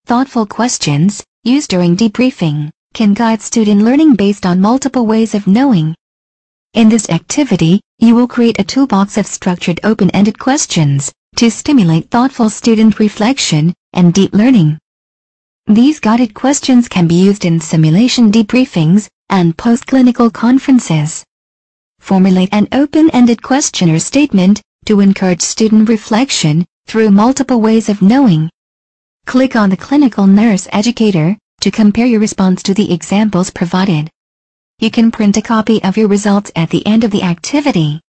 Thoughtful questions, used during debriefing, can guide student learning based on multiple ways of knowing. In this activity, you will create a toolbox of structured open-ended questions to stimulate thoughtful student reflection and deep learning. These guided questions can be used in simulation debriefings and post-clinical conferences. Formulate an open-ended question or statement to encourage student reflection through multiple ways of knowing. Click on the Clinical Nurse Educator to compare your response to the examples provided. You can print a copy of your results at the end of the activity.